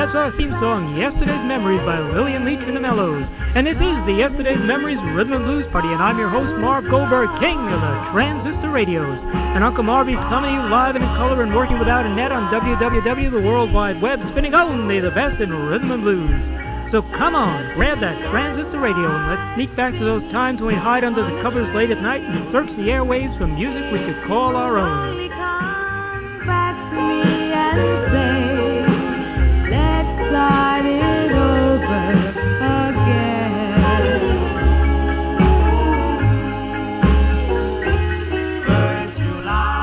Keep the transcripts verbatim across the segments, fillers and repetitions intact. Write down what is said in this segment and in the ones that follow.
That's our theme song, Yesterday's Memories by Lillian Leach and the Mellows. And this is the Yesterday's Memories Rhythm and Blues Party, and I'm your host, Marv Goldberg, king of the transistor radios. And Uncle Marvy's coming to you live and in color and working without a net on w w w dot the world wide web, spinning only the best in rhythm and blues. So come on, grab that transistor radio and let's sneak back to those times when we hide under the covers late at night and search the airwaves for music we could call our own. Come back to me and say, let's start it over again. First you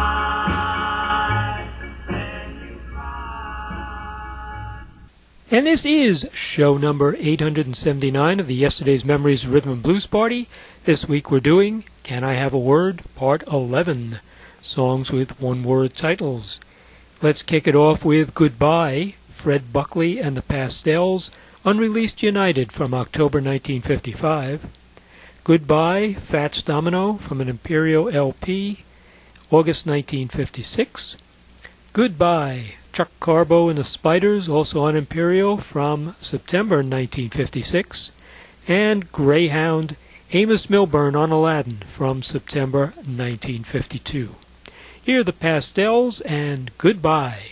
lie, then you cry. And this is show number eight hundred seventy-nine of the Yesterday's Memories Rhythm and Blues Party. This week we're doing Can I Have a Word? Part eleven, songs with one-word titles. Let's kick it off with Goodbye, Fred Buckley and the Pastels, Unreleased United from October nineteen fifty-five. Goodbye, Fats Domino from an Imperial L P, August nineteen fifty-six. Goodbye, Chuck Carbo and the Spiders, also on Imperial, from September nineteen fifty-six. And Greyhound, Amos Milburn on Aladdin, from September nineteen fifty-two. Here are the Pastels and Goodbye.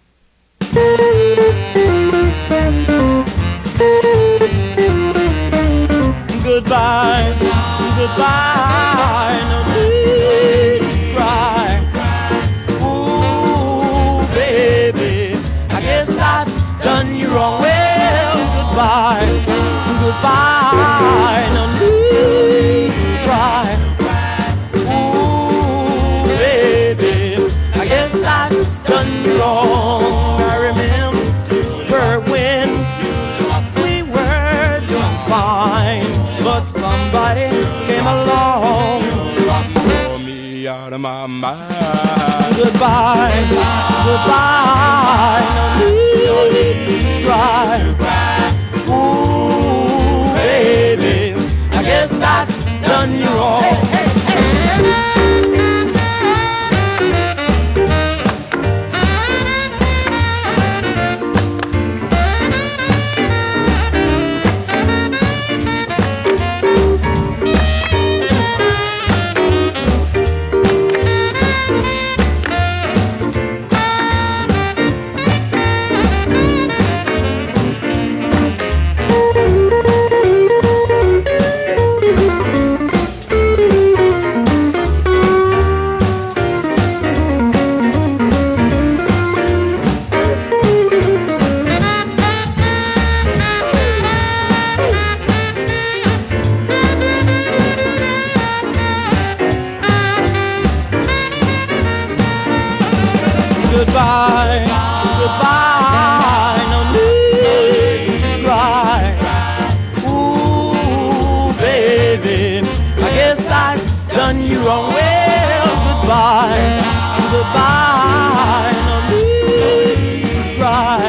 Goodbye, goodbye, no need to cry. Ooh, baby, I guess I've done you wrong. Well, goodbye, goodbye, no need to cry. Ooh, baby, I guess I've done you wrong. I remember when we were doing fine, but somebody came along, tore me out of my mind. Goodbye, goodbye, no need to cry. Ooh, baby, I guess I've done you wrong. Hey, hey, goodbye, goodbye, no need to cry. Ooh, baby, I guess I've done you wrong. Well, goodbye, goodbye, no need to cry.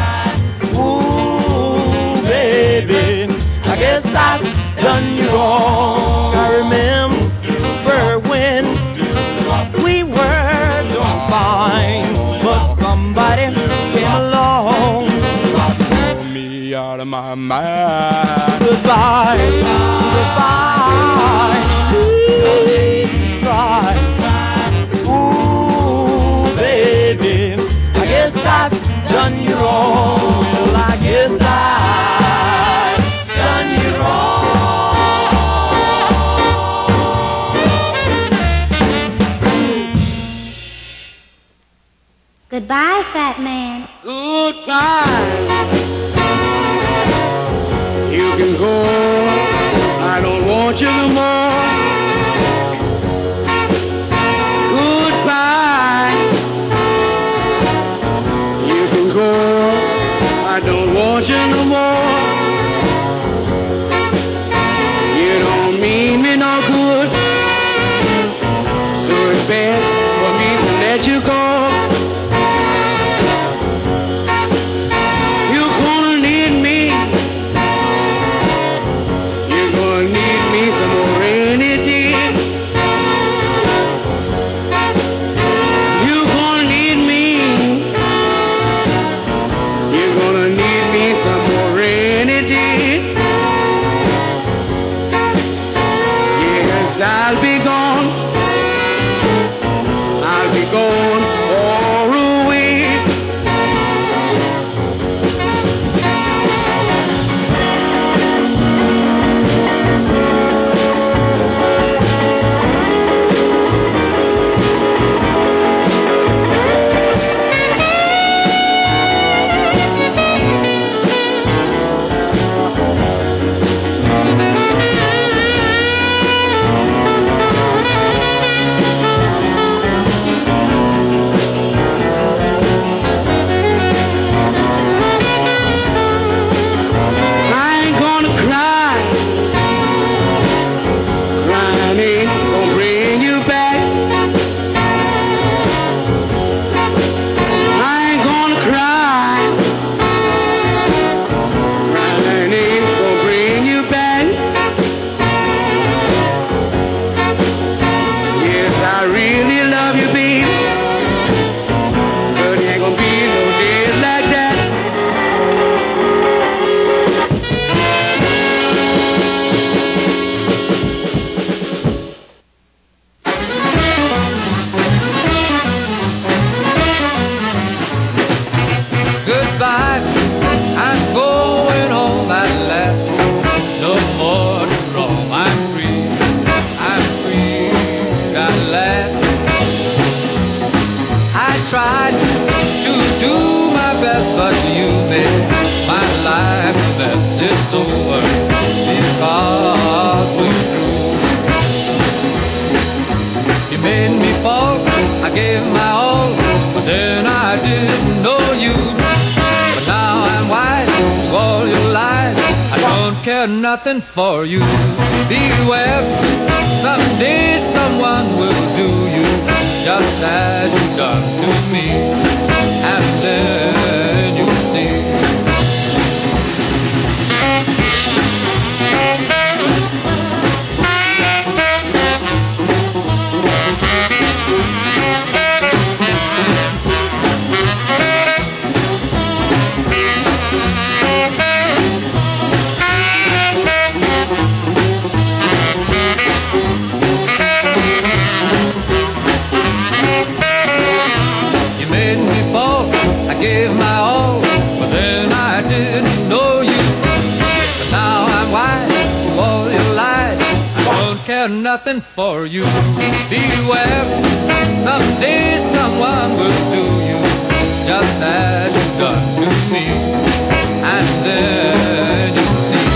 Ooh, baby, I guess I've done you wrong. I remember when we were doing fine, but somebody came along, tore me out of my mind. Goodbye, goodbye, no need to cry. Ooh, baby, I guess I've done you wrong. Well, I guess I've done you wrong. Goodbye, fat man. Goodbye. You can go. I don't want you no more. Goodbye. You can go. I don't want you no more. You don't mean me no good, so it's best for me to let you go. You're gonna need Yes, I'll be gone. I'll be gone for a week. Nothing for you. Beware, someday someone will do you just as you done to me, and then you'll see. Gave my all, but then I didn't know you. But now I'm wise to all your lies. I don't care nothing for you. Beware, someday someone will do you just as you've done to me, and then you'll see.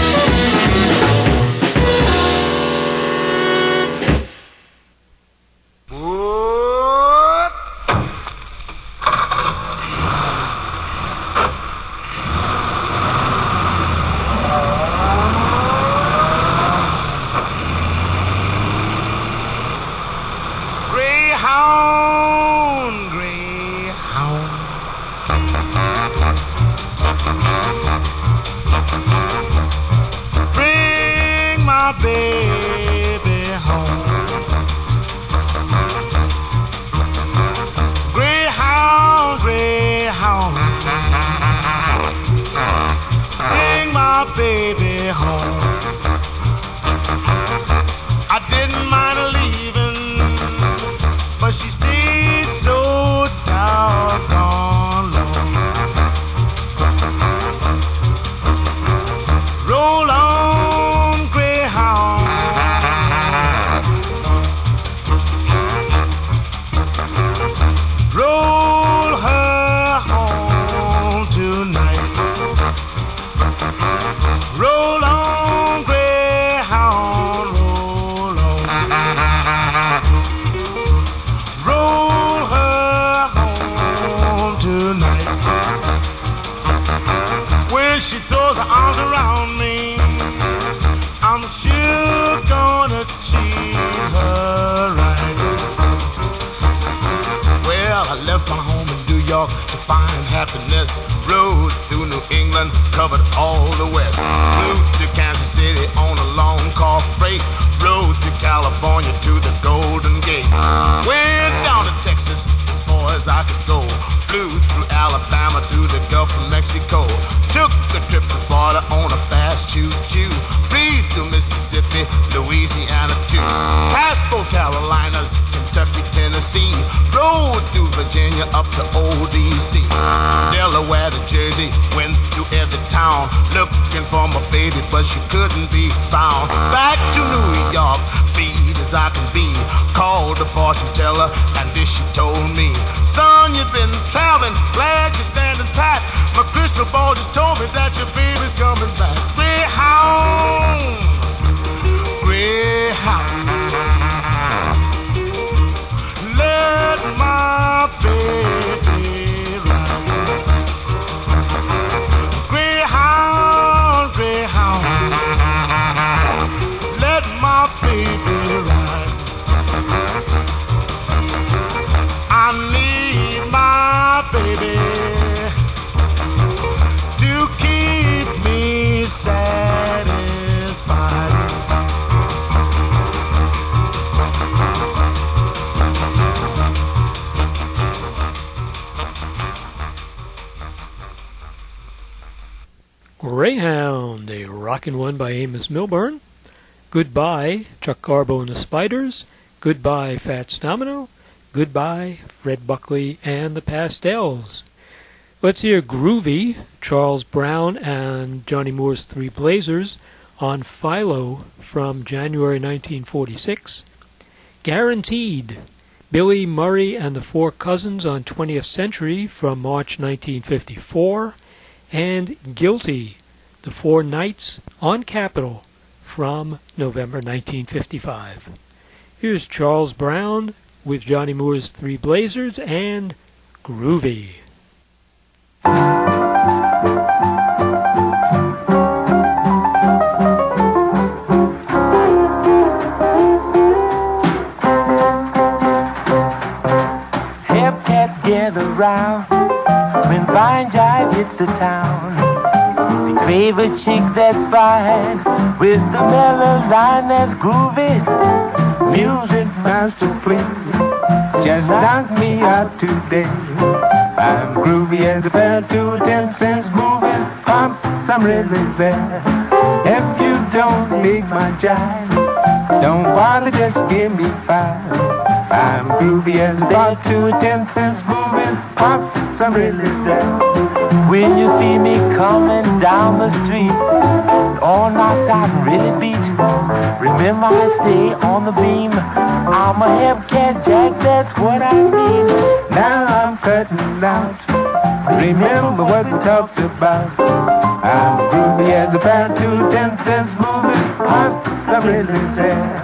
California to the Golden Gate. Way down to Texas as far as as I could go. Flew through Alabama to the Gulf of Mexico. Took a trip to Florida on a fast choo-choo. Breezed through Mississippi, Louisiana too. Passed both Carolinas, Kentucky, Tennessee. Rode through Virginia up to old D C. Delaware to Jersey, went through every town. Looking for my baby, but she couldn't be found. Back to New York, beat as I can be. Called the fortune teller, and this she told me. Son, you've been traveling, glad you're standing pat. My crystal ball just told me that your baby's coming back. Greyhound, Greyhound, let my baby ride. Greyhound, Greyhound, let my baby ride. I need my baby to keep me satisfied. Greyhound, a rockin' one by Amos Milburn. Goodbye, Chuck Garbo and the Spiders. Goodbye, Fats Domino. Goodbye, Fred Buckley and the Pastels. Let's hear Groovy, Charles Brown and Johnny Moore's Three Blazers on Philo from January nineteen forty-six. Guaranteed, Billy Murray and the Four Cousins on twentieth Century from March nineteen fifty-four. And Guilty, the Four Knights on Capitol from November nineteen fifty-five. Here's Charles Brown with Johnny Moore's Three Blazers and Groovy. Hip cats gather round when fine jive hits the town. The favorite chick that's fine with the mellow line that's groovy. Music master, please, just knock me out today. I'm groovy as a bell to ten cents moving. Pumps, I'm really there. If you don't dig my jive, don't bother, just give me five. I'm groovy as a bell to ten cents moving. Pumps, I'm really there. When you see me coming down the street, all knocked out and really beat, remember I stay on the beam. I'm a Hepcat Jack, that's what I mean. Now I'm cutting out, remember what we talked about. I'm groovy as a pound to ten cents moving. Pumps, I'm really there.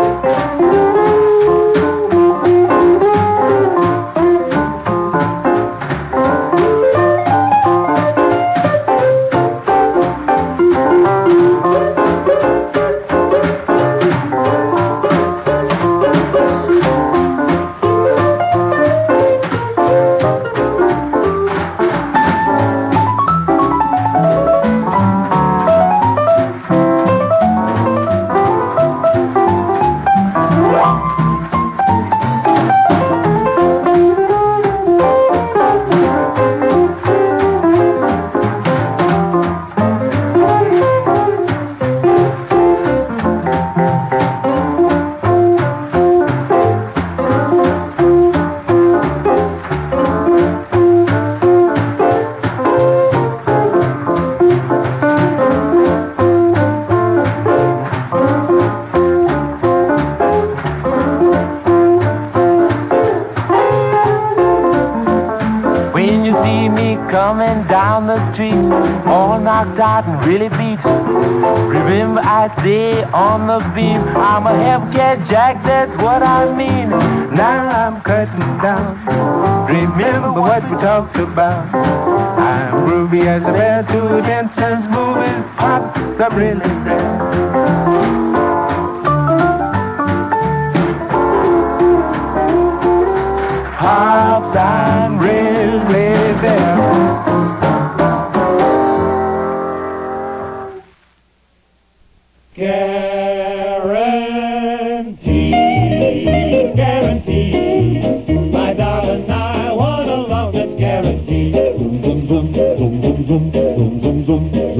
Out and really beat. Remember I stay on the beam. I'm a Hepcat Jack, that's what I mean. Now I'm cutting down, remember what we talked about. I'm groovy as a bell to ten cents moving. Pops, I'm really there. Pops, I'm really there. Guaranteed, guaranteed, my darling, I want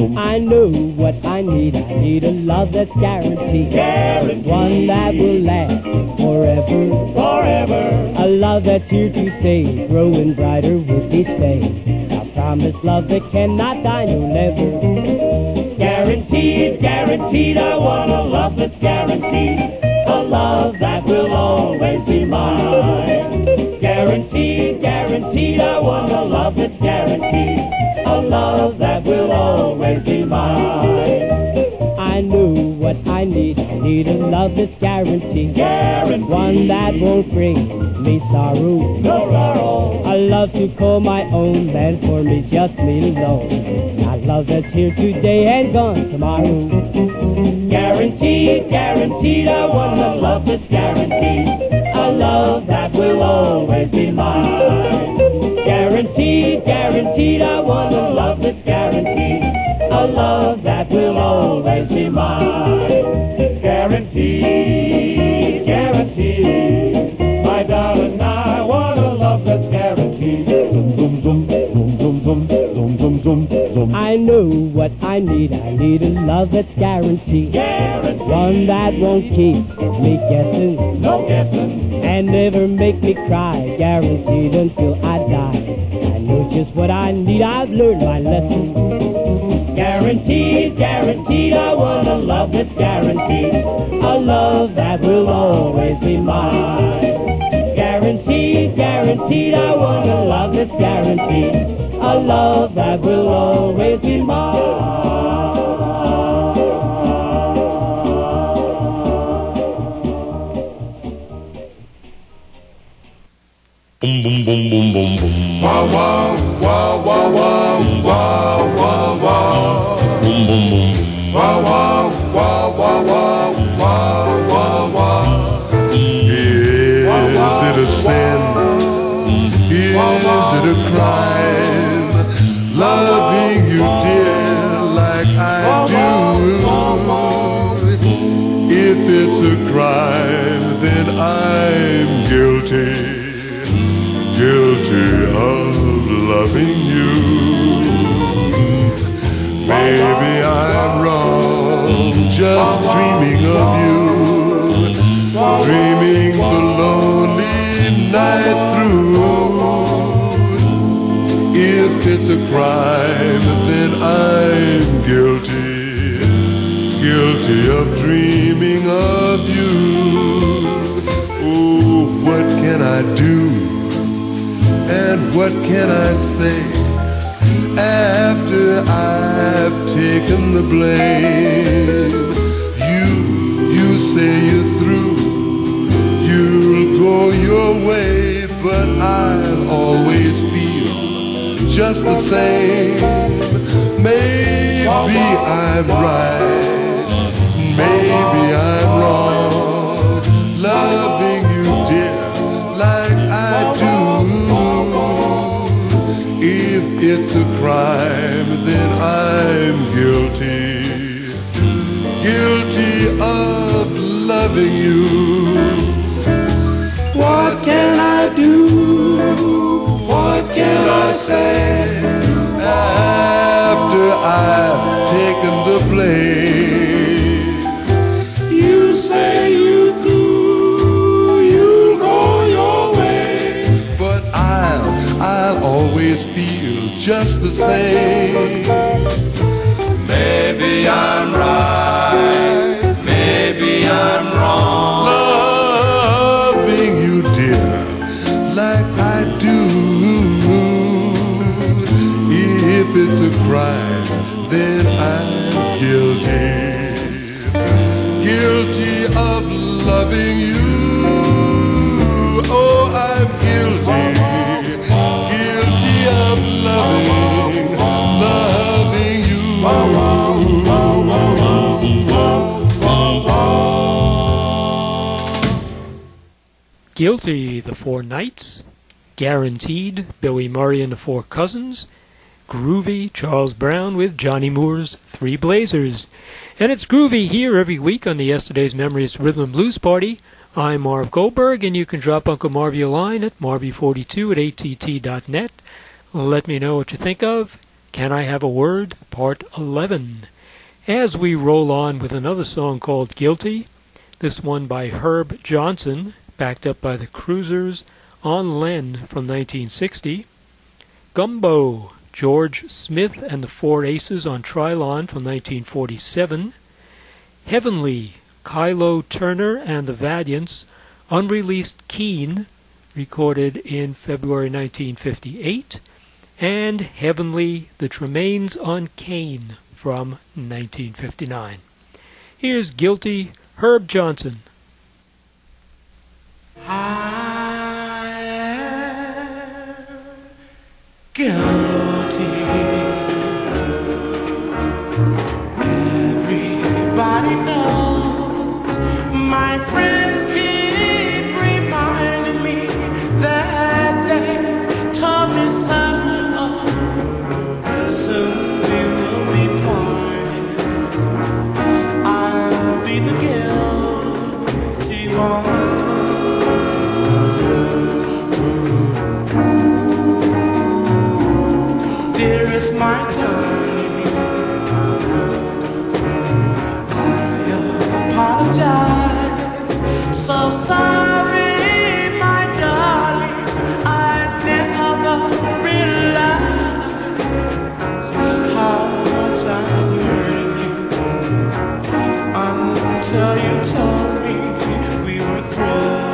I know what I need. I need a love that's guaranteed. Guaranteed. One that will last forever. Forever. A love that's here to stay, growing brighter with each day. I promise love that cannot die, no never. Guaranteed, guaranteed, I want a love that's guaranteed. A love that will always be mine. Guaranteed, guaranteed, I want a love that's guaranteed. A love that will always be mine. I know what I need. I need a love that's guaranteed. Guaranteed. One that won't bring me sorrow. No sorrow. A love to call my own, and for me, just me alone. A love that's here today and gone tomorrow. Guaranteed, guaranteed, I want a love that's guaranteed. A love that will always be mine. Guaranteed, guaranteed, I want a love that's guaranteed. A love that will always be mine. Guaranteed, guaranteed, my darling, I want a love that's guaranteed. Zoom, zoom, zoom, zoom, zoom, zoom, zoom, zoom, zoom. I know what I need. I need a love that's guaranteed. Guaranteed. One that won't keep me guessing. No guessing. And never make me cry. Guaranteed until I die. I know just what I need. I've learned my lesson. Guaranteed, guaranteed, I want a love that's guaranteed. A love that will always be mine. Guaranteed, guaranteed, I want a love that's guaranteed. A love that will always be mine. Boom, boom, boom, boom, boom, boom. Wow, wow, wow, wow, wow, wow, wow, wow. Boom, boom, boom. Wow, wow, wow, wow, wow, wow, wow, wow. Is it a sin? Is it a crime? Loving you, dear, like I do. If it's a crime, then I'm guilty. Guilty of loving you. Maybe I'm wrong, just dreaming of you, dreaming the lonely night through. If it's a crime, then I'm guilty, guilty of dreaming of you. Oh, what can I do? And what can I say after I've taken the blame? You, you say you're through, you'll go your way, but I'll always feel just the same. Maybe I'm right, maybe I'm wrong, loving you, dear, like I do. If it's a crime, then I'm guilty, guilty of loving you. What can I do? What can I say after I've taken the blame? You say you through, you'll go your way, but I'll, I'll always feel just the same. Maybe I'm right, maybe I'm wrong, loving you, dear, like I do. If it's a crime, then I'm guilty, guilty of loving you. Oh, I'm guilty, guilty of loving, loving you. Guilty, the Four Knights. Guaranteed, Billy Murray and the Four Cousins. Groovy, Charles Brown with Johnny Moore's Three Blazers. And it's Groovy here every week on the Yesterday's Memories Rhythm and Blues Party. I'm Marv Goldberg, and you can drop Uncle Marvy a line at marvy forty-two at A T T dot net. Let me know what you think of Can I Have a Word? Part eleven. As we roll on with another song called Guilty, this one by Herb Johnson, backed up by the Cruisers on Len from nineteen sixty. Gumbo, George Smith and the Four Aces on Trilon from nineteen forty-seven. Heavenly, Kylo Turner and the Valiants, unreleased Keen, recorded in February nineteen fifty-eight. And Heavenly, The Tremaines on Cain from nineteen fifty-nine. Here's Guilty, Herb Johnson. I am guilty. Everybody knows. My friends keep reminding me that they told me so. Soon we will be parted. I'll be the guilty one. Dearest, my darling, I apologize. So sorry, my darling, I never realized how much I was hurting you until you told me we were through.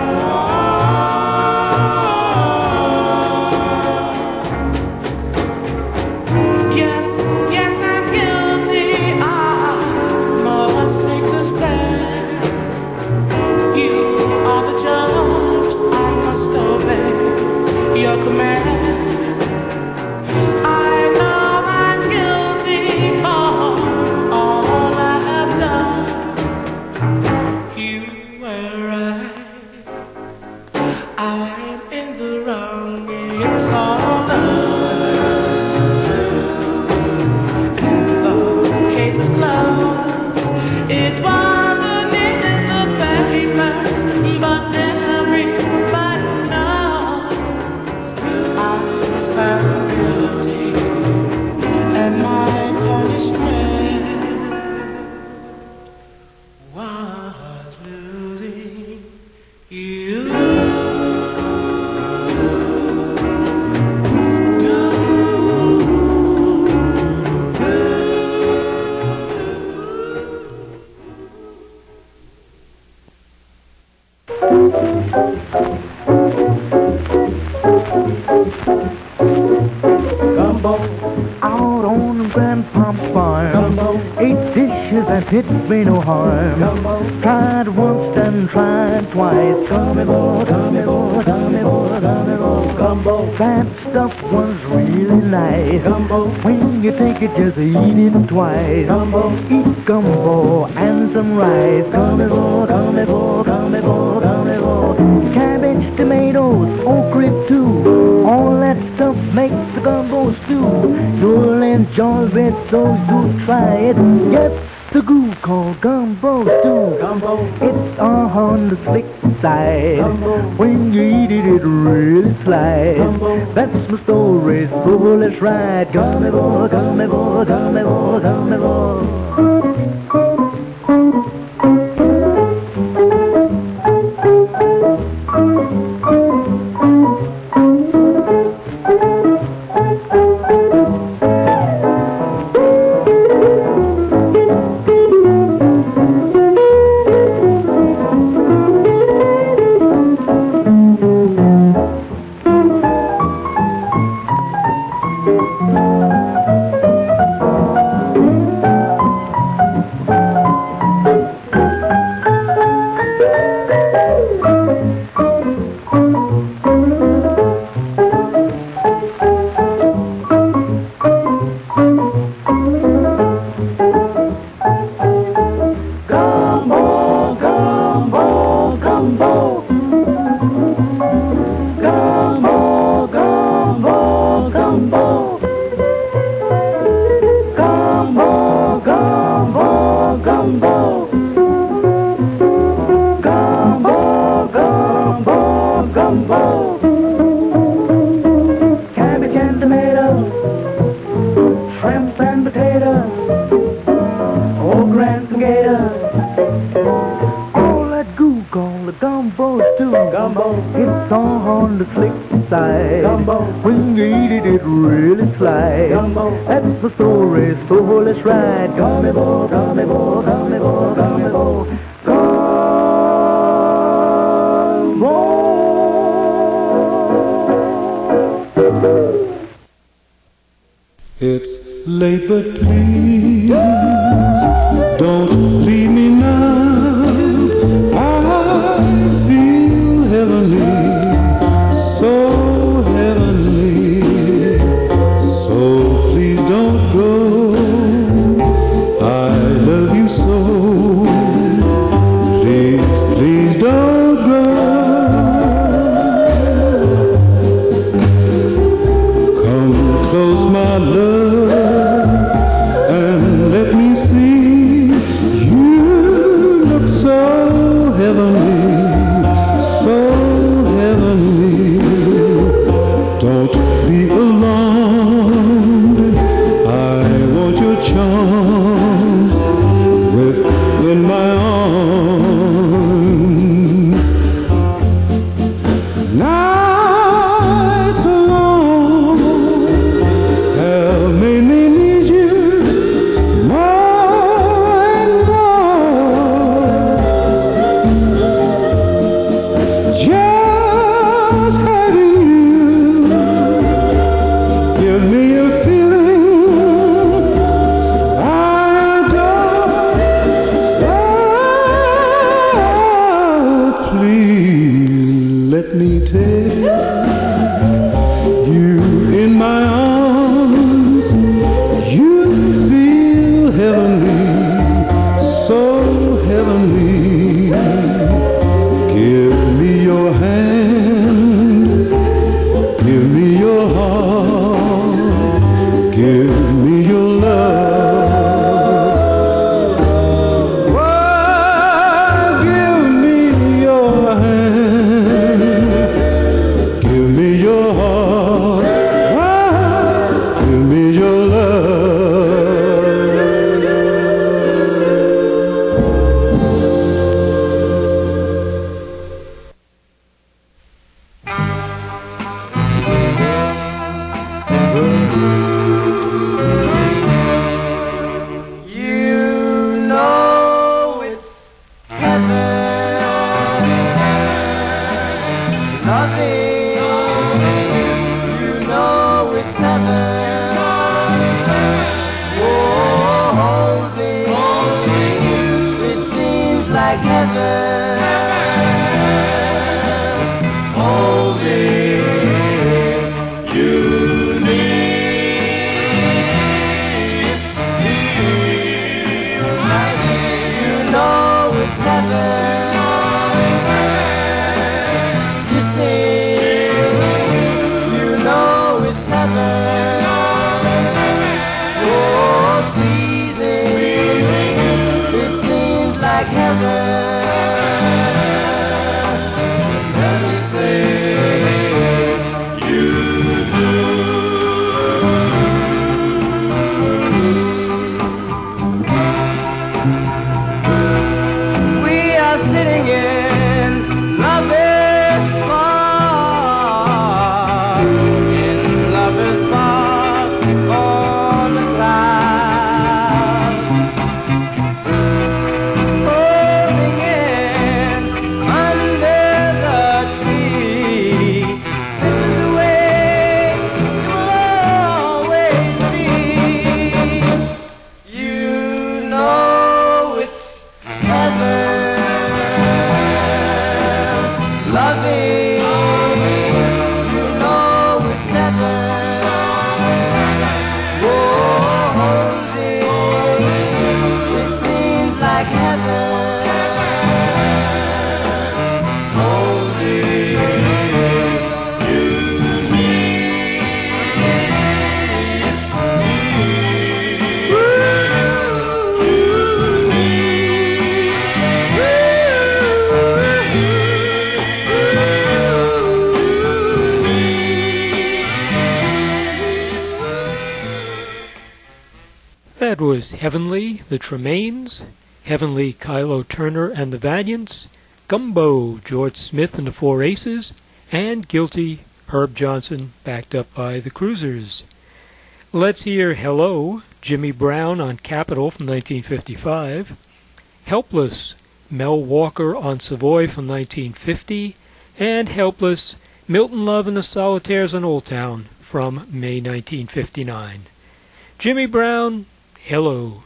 It may no harm. Gumbo. Tried once and tried twice. Gummy boy, gummy boy, gummy boy, gummy boy. Gumbo. That stuff was really nice. Gumbo. When you take it, just eat it twice. Gumbo. Eat gumbo and some rice. Gummy boy, gummy boy, gummy boy, gummy boy. Cabbage, tomatoes, okra too. All that stuff makes the gumbo stew. You'll enjoy it, so do try it. Yes. The goo called gumbo stew. Gumbo. It's on the slick side. Gumbo. When you eat it, it really slides. Gumbo. That's my story, so let's ride. Gummy boy, gummy boy, gummy boy, gummy boy. call the gumbo stew. Gumbo. It's on the slick side. Gumbo. When you eat it, it really slides. Gumbo. That's the story, so let's ride. Gummy boy, gummy boy, gummy boy, gummy boy. Gumbo. It's late, but please don't leave me now. I feel heavenly, so heavenly. So please don't go. I love you so. Please, please don't go. Come close, my love, and let me see. You look so heavenly, so heavenly. Don't be alarmed. I want your charms within my arms. Nights alone have made me need you more and more. Just having you give me a feeling I adore. Oh, please let me take you in my arms. You feel heavenly, so heavenly. Give me your hand, give me your heart, give me your love. Oh, give me your hand, give me your heart, oh, give me your love. You know it's heaven, loving. You know it's heaven, oh, holding you. It seems like heaven, holding you need. You know it's heaven. You sing. You know it's heaven. Oh, squeezing. It seems like heaven. Everything you do. We are sitting in Lover's Park, in Lover's Park on the clouds, holding hands under the tree. This is the way it will always be. You know it's heaven, loving. You know it's heaven, oh, holding. It seems like heaven, holding you That was Heavenly, the Tremaines, Heavenly, Kylo Turner and the Valiants, Gumbo, George Smith and the Four Aces, and Guilty, Herb Johnson, backed up by the Cruisers. Let's hear Hello, Jimmy Brown on Capitol from nineteen fifty-five, Helpless, Mel Walker on Savoy from nineteen fifty, and Helpless, Milton Love and the Solitaires on Old Town from May nineteen fifty-nine. Jimmy Brown, Hello.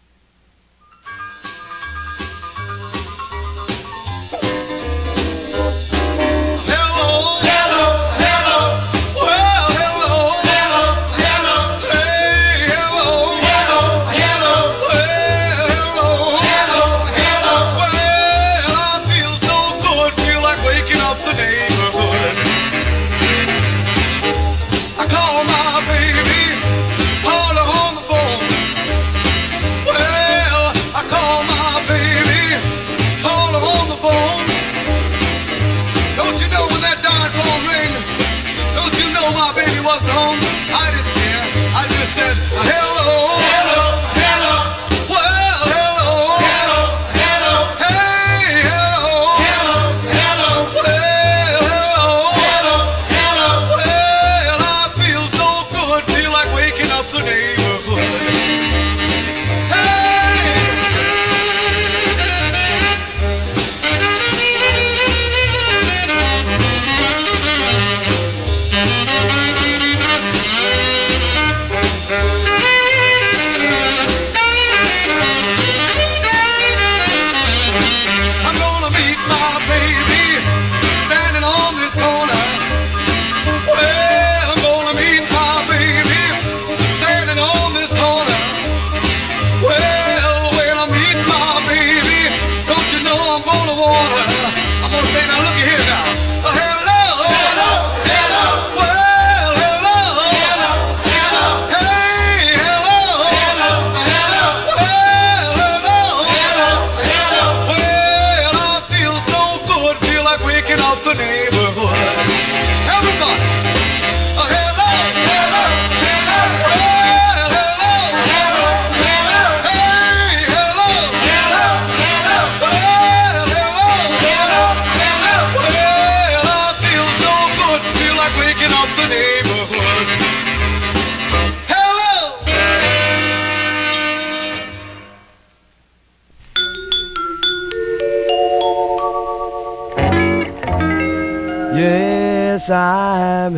Yes, I'm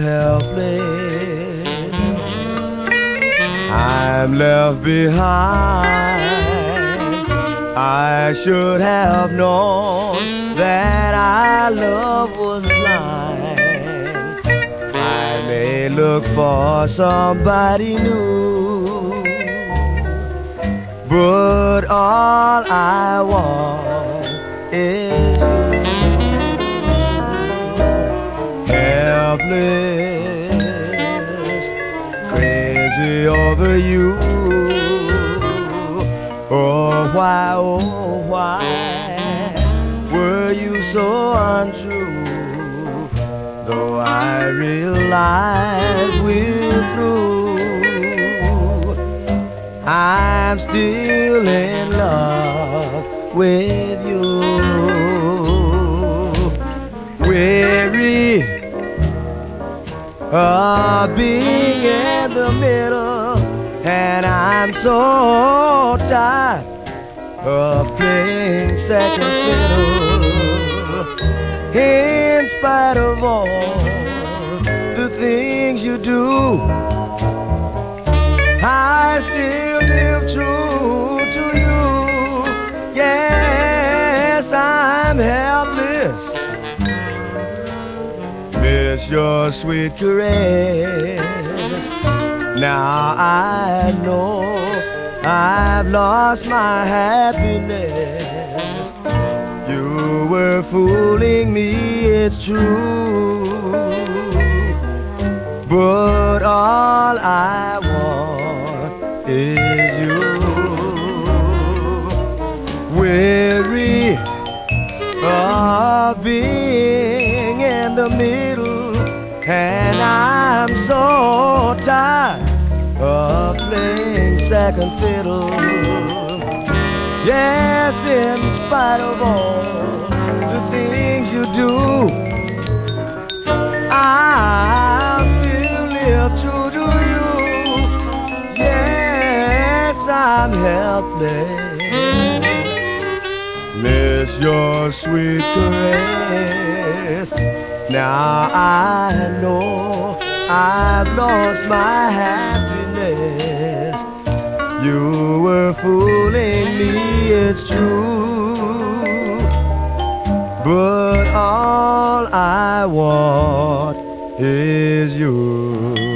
helpless. I'm left behind. I should have known that our love was blind. I may look for somebody new, but all I want is you. Helpless, crazy over you. Oh, why, oh, why were you so untrue? Though I realize we're through, I'm still in love with you. Weary of being in the middle, and I'm so tired of playing second fiddle. In spite of all the things you do, I still live true to you. Yes, I'm helpless. Miss your sweet caress. Now I know I've lost my happiness. You were fooling me, it's true, but all I want is you. Weary of being in the middle, and I'm so tired of playing second fiddle. Yes, in spite of all the things breathless. Miss your sweet caress. Now I know I've lost my happiness. You were fooling me, it's true, but all I want is you.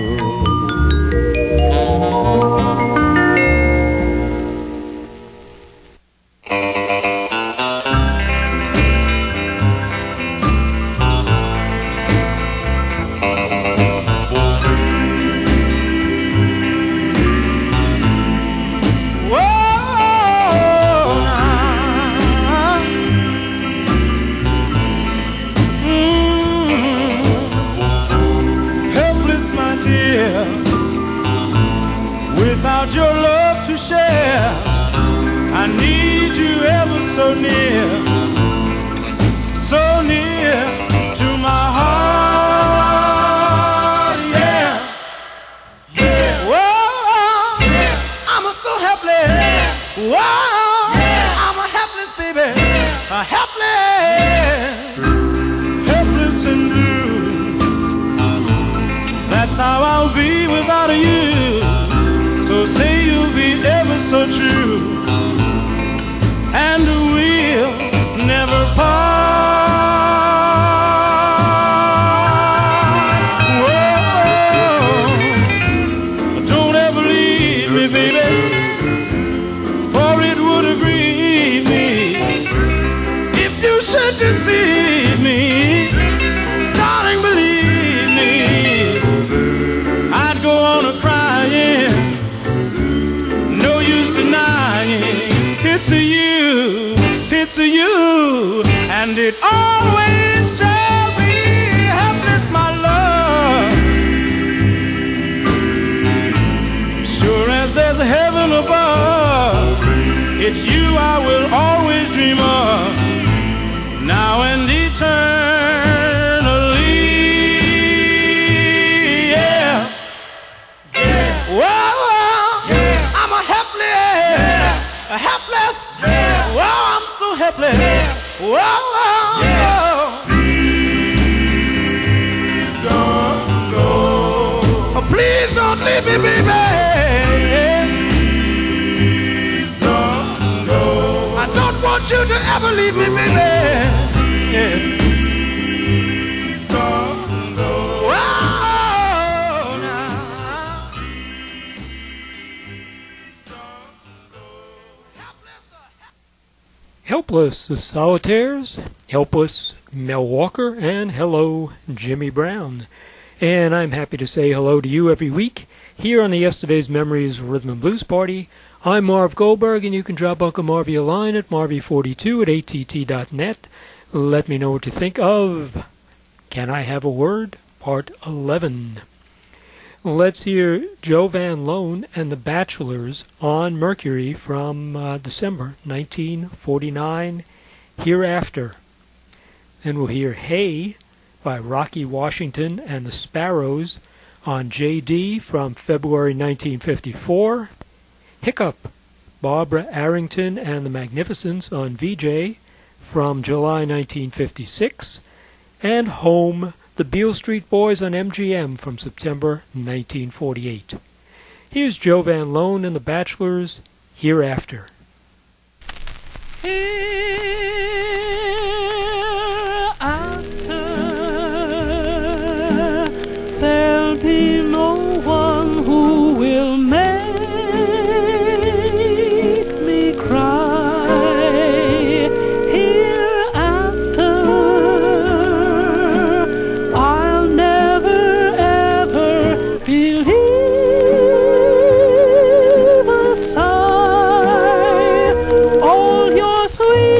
Without your love to share, I need you ever so near, so near to my heart, yeah, yeah. Whoa, yeah. I'm a so helpless, whoa, yeah. I'm a helpless baby, a helpless, helpless and blue. That's how I'll be without you. So say you'll be ever so true, and we'll never part. Whoa, don't ever leave me, baby, for it would grieve me if you should deceive me. Darling, believe me, I'd go on a crying. It's a you, it's a you, and it always shall be. Helpless, my love. Sure as there's a heaven above, it's you I will always dream of, now and eternally. Yeah, yeah. Whoa, whoa. Yeah. I'm a helpless. A helpless, yeah. Whoa, I'm so helpless, yeah. Whoa, whoa, yeah. Please don't go. Oh, please don't leave me, baby. Please don't go. I don't want you to ever leave me, baby. Yeah. Please don't go. Whoa. Helpless, the Solitaires, Helpless, Mel Walker, and hello, Jimmy Brown. And I'm happy to say hello to you every week here on the Yesterday's Memories Rhythm and Blues Party. I'm Marv Goldberg, and you can drop Uncle Marvy a line at marvy forty-two at A T T dot net. Let me know what you think of Can I Have a Word? Part eleven. Let's hear Joe Van Loan and the Bachelors on Mercury from uh, December nineteen forty-nine, Hereafter. Then we'll hear Hey by Rocky Washington and the Sparrows on J D from February nineteen fifty-four. Hiccup, Barbara Arrington and the Magnificents on V J from July nineteen fifty-six. And Home, the Beale Street Boys on M G M from September nineteen forty-eight. Here's Joe Van Loan and the Bachelors, Hereafter. Hereafter, there'll be no one who will make me cry. Hereafter, I'll never ever feel even a sigh. All your sweet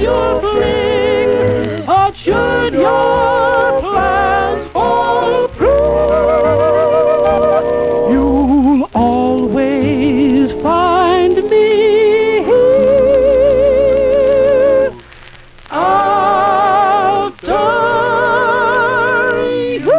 your fling, or should your plans fall through, you'll always find me here after you.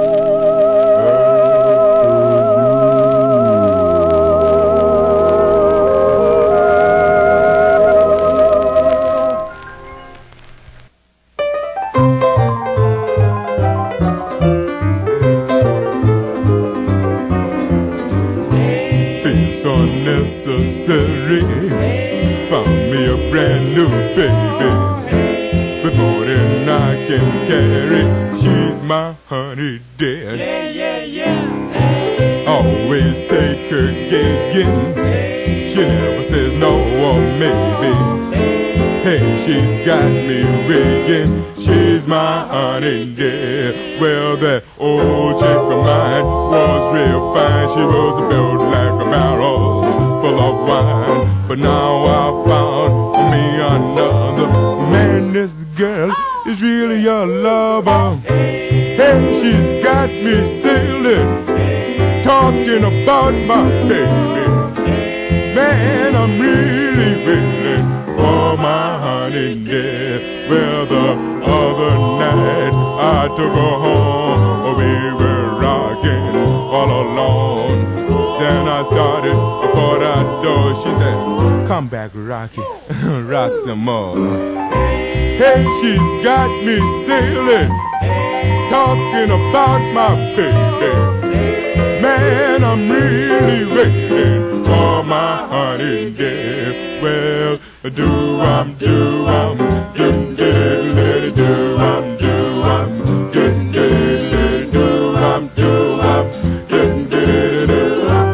It's unnecessary. Found me a brand new baby with more than I can carry. She's my honey dear. Yeah, yeah, yeah. Always take her gigging. She never says no or maybe. Hey, she's got me rigging. She's my honey dear. Well, that old chick of mine was real fine. She was built like a barrel full of wine. But now I found me another man. This girl is really a lover. Hey, she's got me sailing, talking about my baby. Man, I'm really waiting for my honey dear. Well, the other night I took her home. We were rocking all alone. Then I started for that door. She said, come back, Rocky, rock some more. Hey, she's got me sailing, talking about my baby. Man, I'm really waiting for my honey dear. Well, do-um, do-um, do-diddle-diddle, do-um, do-um, do-diddle-diddle, do-um, do-um, do-diddle-diddle.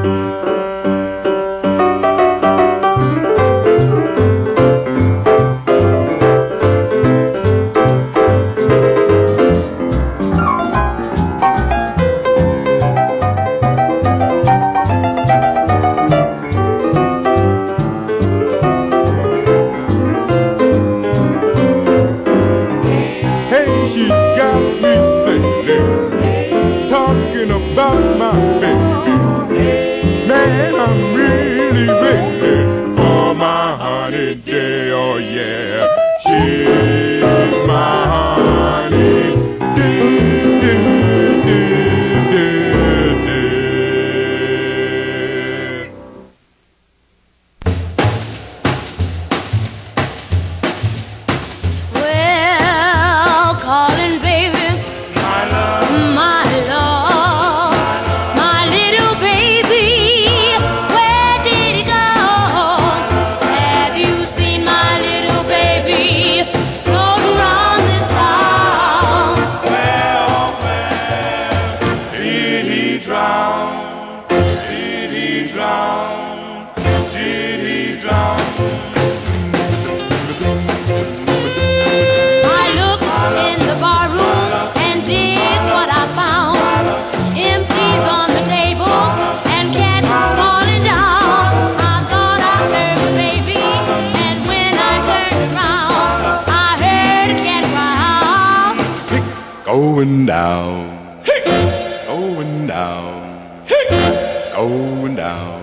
Going down, going down, going down.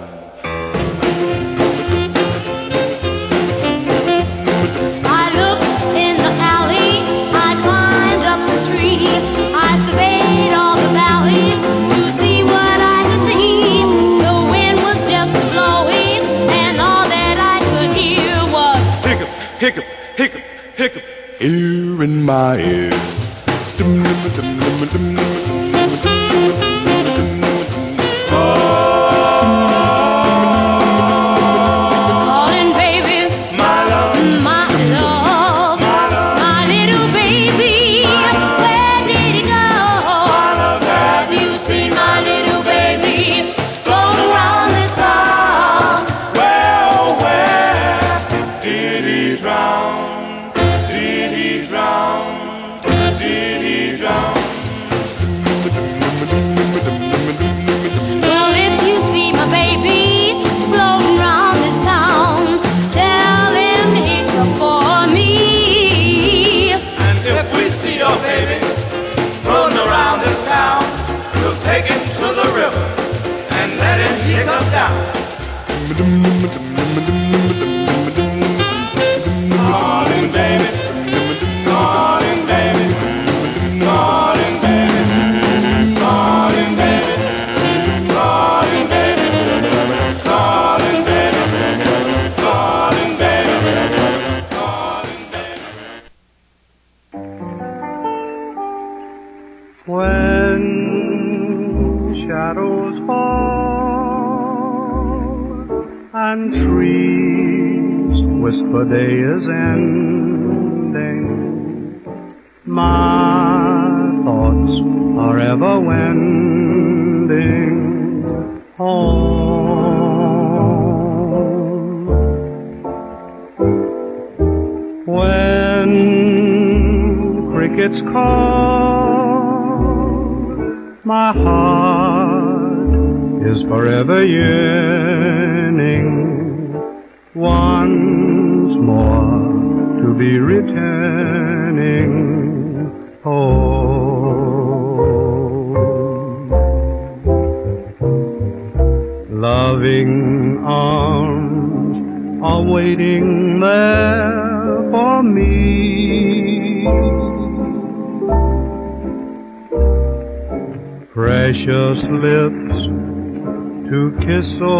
I looked in the alley, I climbed up the tree, I surveyed all the valleys to see what I could see. The wind was just blowing, and all that I could hear was hiccup, hiccup, hiccup, hiccup, here in my ear. Calling baby, my love, my love, my little baby. Where did he go? Have you seen my little baby float around this town? Well, where did he drown? Did he drown? Did he drown? whisper day is ending. My thoughts are ever wending home. When crickets call, my heart is forever yearning once more to be returning home. Loving arms are waiting there for me. Precious lips to kiss so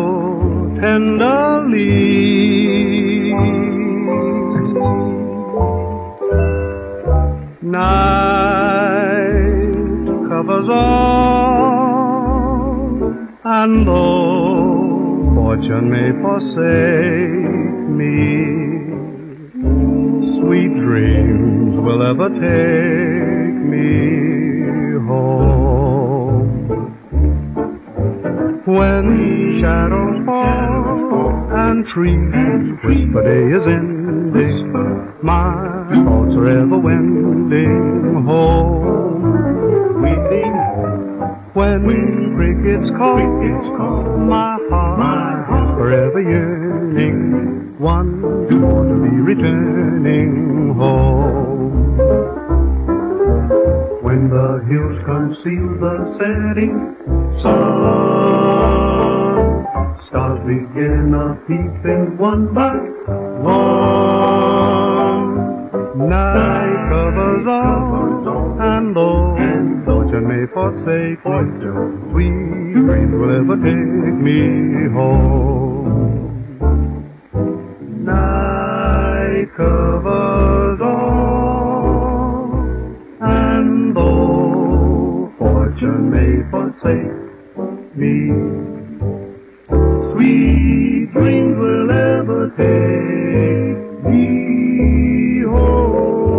tenderly. Night covers all, and though fortune may forsake me, sweet dreams will ever take me home. When shadows fall and trees whisper day is ending, my thoughts are ever wending home. Weeping when crickets call, my heart is forever yearning once more to be returning home. When the hills conceal the setting sun, stars begin a peeping one by one. Night covers all, and though fortune may forsake me, sweet dreams will ever take me home. Night covers all, and though fortune may forsake me, sweet dreams will ever take me home.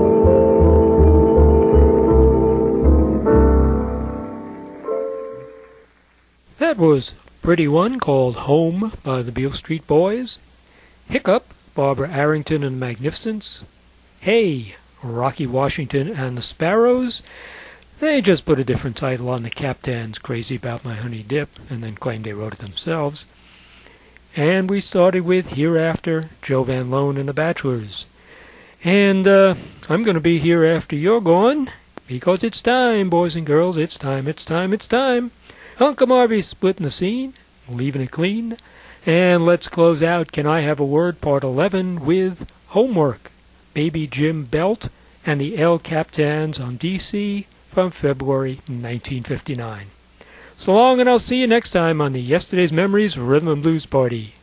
That was Pretty One, called Home by the Beale Street Boys. Hiccup, Barbara Arrington and the Magnificents. Hey, Rocky Washington and the Sparrows. They just put a different title on the Captains' Crazy About My Honey Dip and then claimed they wrote it themselves. And we started with Hereafter, Joe Van Loan and the Bachelors. And uh, I'm going to be here after you're gone, because it's time, boys and girls, it's time, it's time, it's time. Uncle Marvy's splitting the scene, leaving it clean. And let's close out Can I Have a Word, Part eleven, with Homework, Baby Jim Belt and the El Captains on D C from February nineteen fifty-nine. So long, and I'll see you next time on the Yesterday's Memories Rhythm and Blues Party.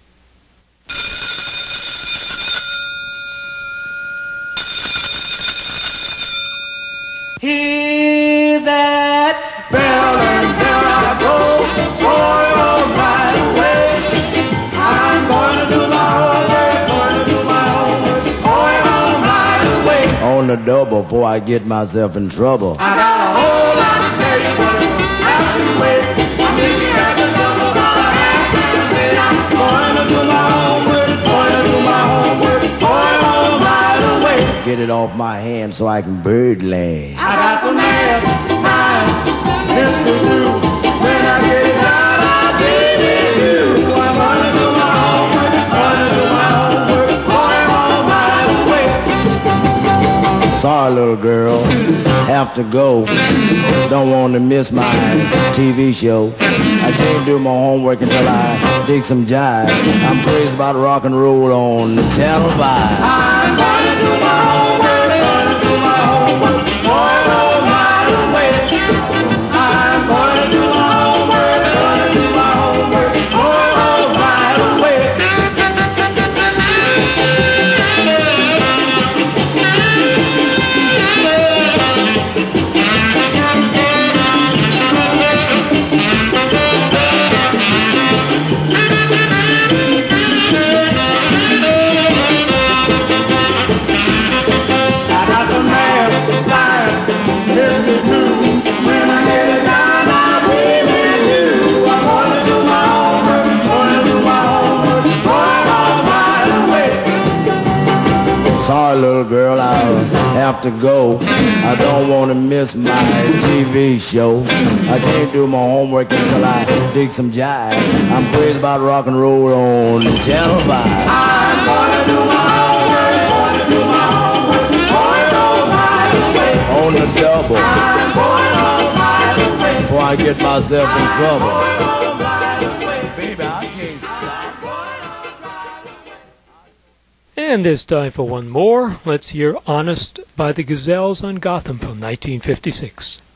Hear that bell and there I go, boy, all right away. I'm going to do my homework, going to do my homework, boy, all right away. On the double before I get myself in trouble. I got a whole lot to tell you, but I don't have to wait. I'm busy at the double, but I have to say I'm going to do my homework, going to do my homework, boy, all right away. Get it off my hand so I can birdland. I got some math, science, history too. When I get it out, I'll be with you. I'm gonna do my homework, gonna do my homework, boy, all right away. Sorry, little girl, have to go. Don't want to miss my T V show. I can't do my homework until I dig some jive. I'm crazy about rock and roll on the Channel five. I'm gonna do my homework, gonna do my homework, boy, all right away. I'm gonna do my homework, gonna do my homework, boy, all right away. Sorry, little girl, I'll have to go. I don't want to miss my T V show. I can't do my homework until I dig some jive. I'm crazy about rock and roll on Channel five. I'm gonna do my homework, gonna do my homework, going all miles away. On the double. I'm going all miles away. Before I get myself in trouble. Going all miles away. Baby, I can't stop. And there's time for one more. Let's hear Honest by the Gazelles on Gotham from nineteen fifty-six.